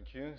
Thank you.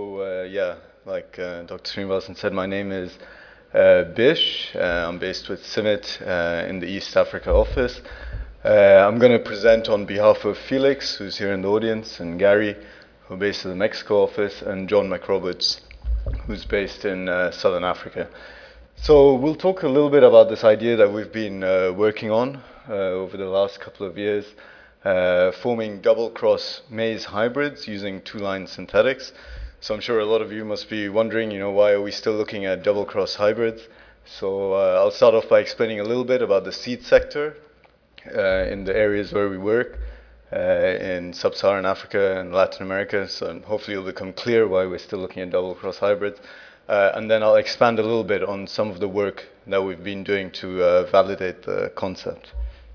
Dr. Srinivasan said, my name is Bish. I'm based with CIMIT in the East Africa office. I'm going to present on behalf of Felix, who's here in the audience, and Gary, who's based in the Mexico office, and John McRoberts, who's based in Southern Africa. So we'll talk a little bit about this idea that we've been working on over the last couple of years, forming double-cross maize hybrids using two-line synthetics. So I'm sure a lot of you must be wondering, why are we still looking at double-cross hybrids? So I'll start off by explaining a little bit about the seed sector in the areas where we work in Sub-Saharan Africa and Latin America. So hopefully it'll become clear why we're still looking at double-cross hybrids. And then I'll expand a little bit on some of the work that we've been doing to validate the concept.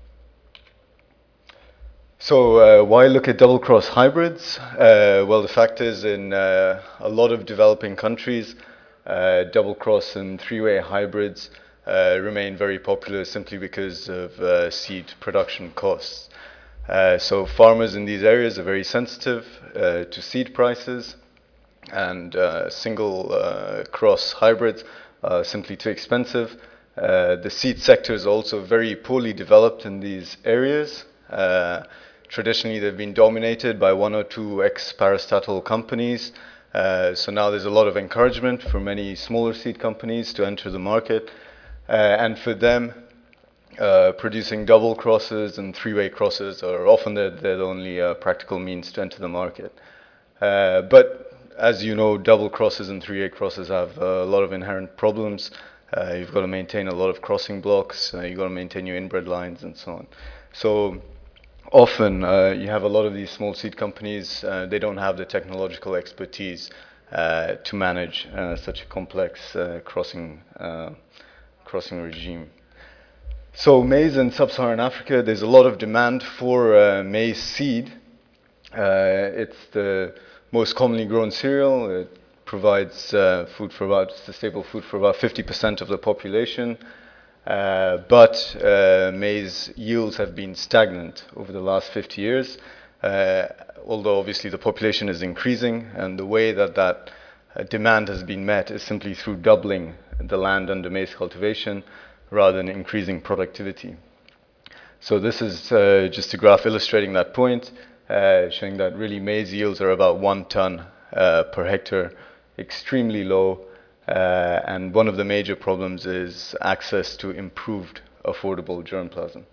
So why look at double-cross hybrids? Well, the fact is in a lot of developing countries, double-cross and three-way hybrids remain very popular simply because of seed production costs. So farmers in these areas are very sensitive to seed prices, and single cross hybrids are simply too expensive. The seed sector is also very poorly developed in these areas. Traditionally, they've been dominated by one or two ex-parastatal companies. So now there's a lot of encouragement for many smaller seed companies to enter the market. And for them, producing double crosses and three-way crosses are often the only practical means to enter the market. But as you know, double crosses and three-way crosses have a lot of inherent problems. You've got to maintain a lot of crossing blocks. You've got to maintain your inbred lines and so on. So often you have a lot of these small seed companies, they don't have the technological expertise to manage such a complex crossing regime. So maize in Sub-Saharan Africa, there's a lot of demand for maize seed. It's the most commonly grown cereal. It provides stable food for about 50% of the population. But maize yields have been stagnant over the last 50 years, although obviously the population is increasing, and the way that demand has been met is simply through doubling the land under maize cultivation rather than increasing productivity. So this is just a graph illustrating that point, showing that really maize yields are about 1 ton per hectare, extremely low. And one of the major problems is access to improved, affordable germplasm.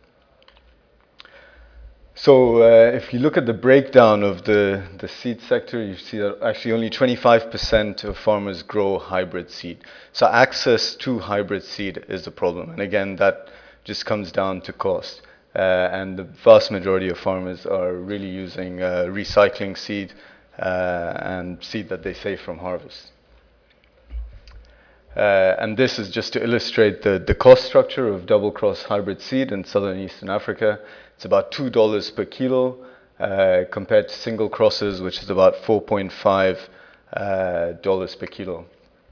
So if you look at the breakdown of the seed sector, you see that actually only 25% of farmers grow hybrid seed. So access to hybrid seed is the problem. And again, that just comes down to cost. And the vast majority of farmers are really using recycling seed and seed that they save from harvest. And this is just to illustrate the cost structure of double-cross hybrid seed in southern and eastern Africa. It's about $2 per kilo compared to single crosses, which is about $4.5 per kilo.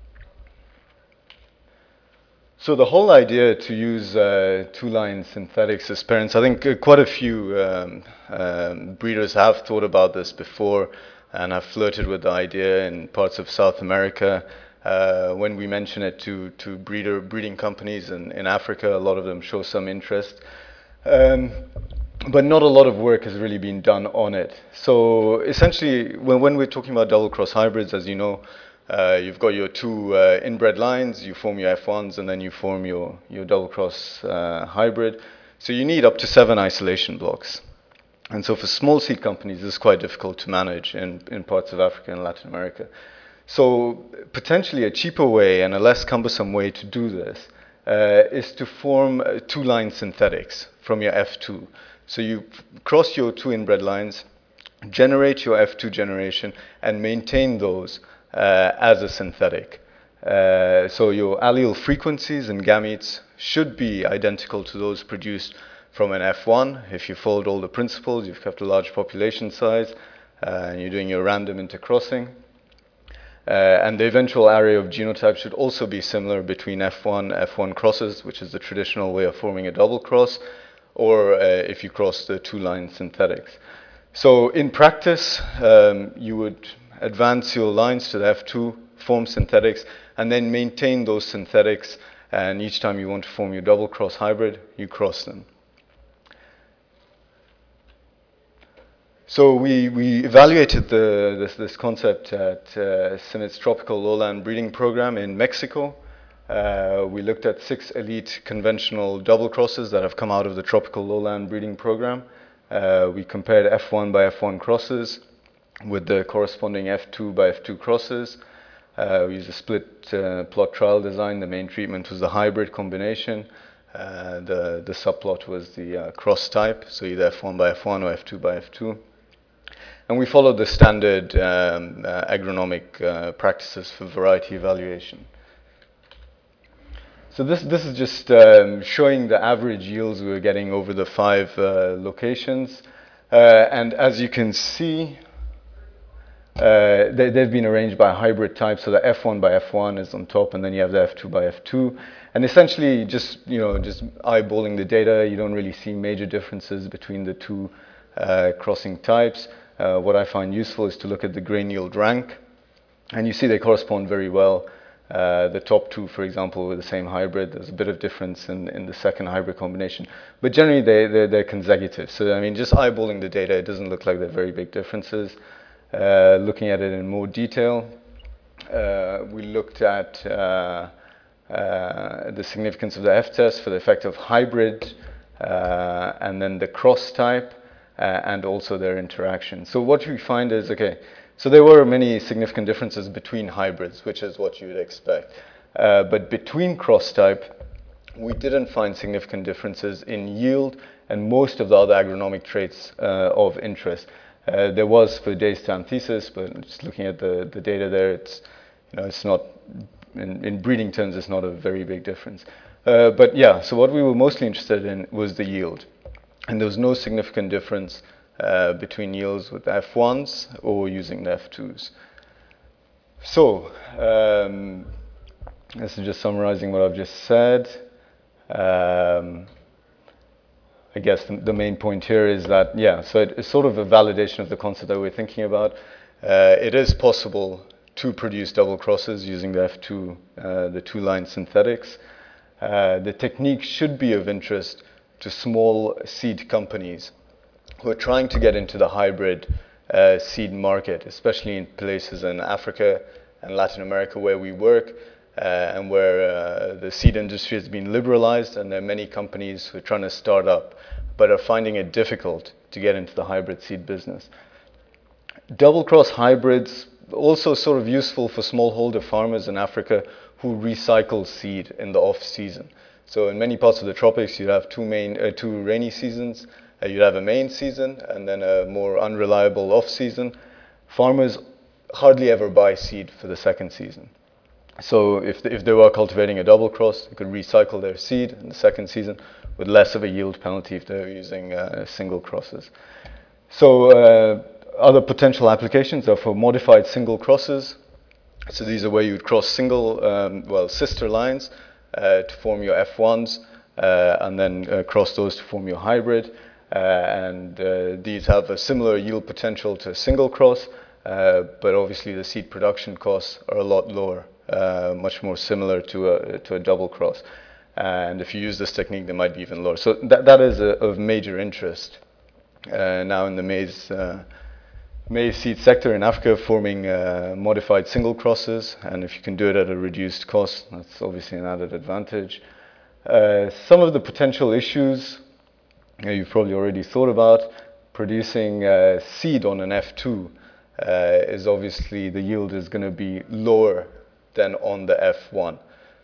So the whole idea to use two-line synthetics as parents, I think quite a few breeders have thought about this before and have flirted with the idea in parts of South America. When we mention it to breeding companies in Africa, a lot of them show some interest. But not a lot of work has really been done on it. So essentially, when we're talking about double-cross hybrids, as you know, you've got your two inbred lines, you form your F1s, and then you form your double-cross hybrid. So you need up to 7 isolation blocks. And so for small seed companies, this is quite difficult to manage in parts of Africa and Latin America. So potentially a cheaper way and a less cumbersome way to do this is to form two-line synthetics from your F2. So you cross your two inbred lines, generate your F2 generation, and maintain those as a synthetic. So your allele frequencies and gametes should be identical to those produced from an F1. If you followed all the principles, you've kept a large population size, and you're doing your random intercrossing. And the eventual array of genotypes should also be similar between F1 crosses, which is the traditional way of forming a double cross, or if you cross the two-line synthetics. So in practice, you would advance your lines to the F2, form synthetics, and then maintain those synthetics. And each time you want to form your double cross hybrid, you cross them. So we evaluated this concept at CIMMYT's Tropical Lowland Breeding Program in Mexico. We looked at 6 elite conventional double crosses that have come out of the Tropical Lowland Breeding Program. We compared F1 by F1 crosses with the corresponding F2 by F2 crosses. We used a split plot trial design. The main treatment was the hybrid combination. The subplot was the cross type, so either F1 by F1 or F2 by F2. And we followed the standard agronomic practices for variety evaluation. So this is just showing the average yields we were getting over the 5 locations. And as you can see, they've been arranged by hybrid type. So the F1 by F1 is on top, and then you have the F2 by F2. And essentially, just eyeballing the data, you don't really see major differences between the two crossing types. What I find useful is to look at the grain yield rank, and you see they correspond very well. The top 2, for example, with the same hybrid, there's a bit of difference in the second hybrid combination, but generally they're consecutive. So I mean, just eyeballing the data, it doesn't look like they're very big differences. Looking at it in more detail, we looked at the significance of the F-test for the effect of hybrid, and then the cross type, and also their interaction. So what we find is, okay, so there were many significant differences between hybrids, which is what you would expect. But between cross type, we didn't find significant differences in yield and most of the other agronomic traits of interest. There was for Day's thesis, but just looking at the data there, it's not, in breeding terms, it's not a very big difference. But yeah, so what we were mostly interested in was the yield. And there was no significant difference between yields with F1s or using the F2s. So, this is just summarizing what I've just said. I guess the main point here is that, yeah, so it's sort of a validation of the concept that we're thinking about. It is possible to produce double crosses using the F2, the 2-line synthetics. The technique should be of interest to small seed companies who are trying to get into the hybrid seed market, especially in places in Africa and Latin America where we work, and where the seed industry has been liberalized, and there are many companies who are trying to start up but are finding it difficult to get into the hybrid seed business. Double cross hybrids also sort of useful for smallholder farmers in Africa who recycle seed in the off season. So in many parts of the tropics, you have two rainy seasons. You'd have a main season and then a more unreliable off season. Farmers hardly ever buy seed for the second season. So if they were cultivating a double cross, they could recycle their seed in the second season with less of a yield penalty if they're using single crosses. So other potential applications are for modified single crosses. So these are where you would cross sister lines to form your F1s, and then cross those to form your hybrid. These have a similar yield potential to a single cross, but obviously the seed production costs are a lot lower, much more similar to a double cross. And if you use this technique, they might be even lower. So that is of major interest now in the maize seed sector in Africa, forming modified single crosses, and if you can do it at a reduced cost, that's obviously an added advantage. Some of the potential issues you've probably already thought about. Producing seed on an F2 is obviously the yield is going to be lower than on the F1.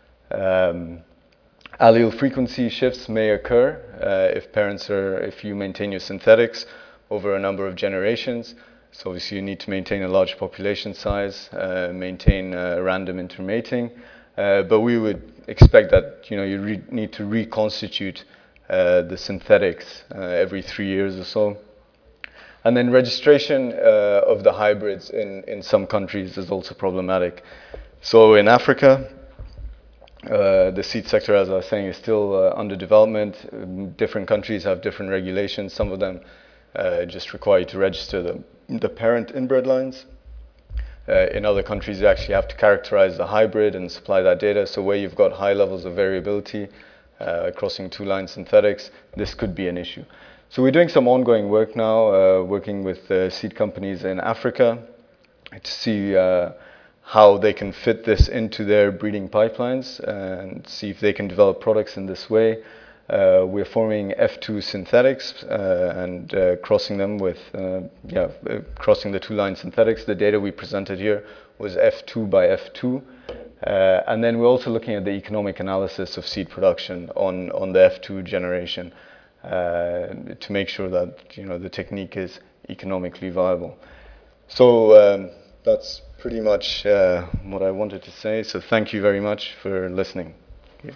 Allele frequency shifts may occur if you maintain your synthetics over a number of generations. So obviously you need to maintain a large population size, maintain random intermating, but we would expect that you need to reconstitute the synthetics every 3 years or so. And then registration of the hybrids in some countries is also problematic. So in Africa, the seed sector, as I was saying, is still under development. Different countries have different regulations. Some of them just require you to register the parent inbred lines. In other countries, you actually have to characterize the hybrid and supply that data. So where you've got high levels of variability, crossing two-line synthetics, this could be an issue. So we're doing some ongoing work now, working with seed companies in Africa to see how they can fit this into their breeding pipelines and see if they can develop products in this way. We're forming F2 synthetics and crossing them with, crossing the two-line synthetics. The data we presented here was F2 by F2. And then we're also looking at the economic analysis of seed production on the F2 generation to make sure that the technique is economically viable. So that's pretty much what I wanted to say. So thank you very much for listening. Yeah.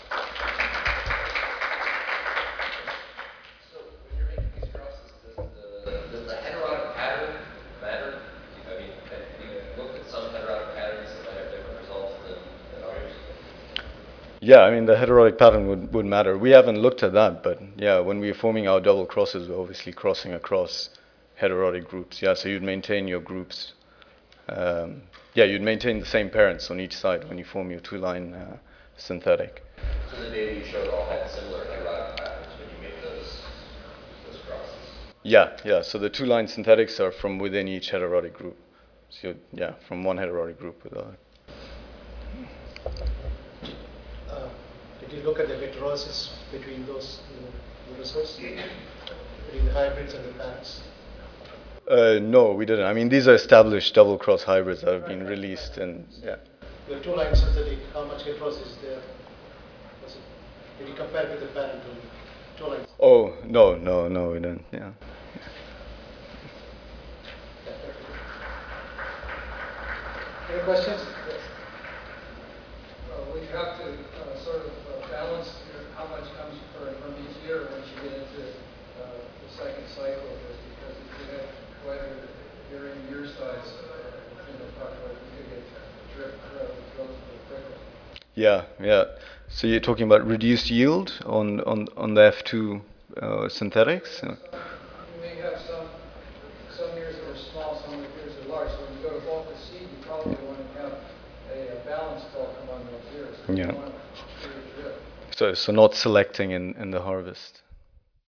Yeah, I mean, the heterotic pattern would matter. We haven't looked at that, but yeah, when we're forming our double crosses, we're obviously crossing across heterotic groups. Yeah, so you'd maintain your groups. You'd maintain the same parents on each side when you form your two-line synthetic. So the data you showed all had similar heterotic patterns when you made those crosses? Yeah, so the two-line synthetics are from within each heterotic group. So yeah, from one heterotic group with the other. Did you look at the heterosis between those results, between the hybrids and the parents? No, we didn't. I mean, these are established double-cross hybrids that have been released, and yeah. Your two-line synthetic, how much heterosis is there? Did you compare with the parent two-line? Oh, no, we didn't, yeah. Any questions? We have to sort of balance how much comes from each year once you get into the second cycle of this, because if you have quite a varying year size in the population, you could get drift growth quickly. Yeah. So you're talking about reduced yield on the F2 synthetics? You may have some years that are small, some years that are large. So when you go to bulk the seed, you probably want to have a balanced bulk among those years. Yeah. So not selecting in the harvest.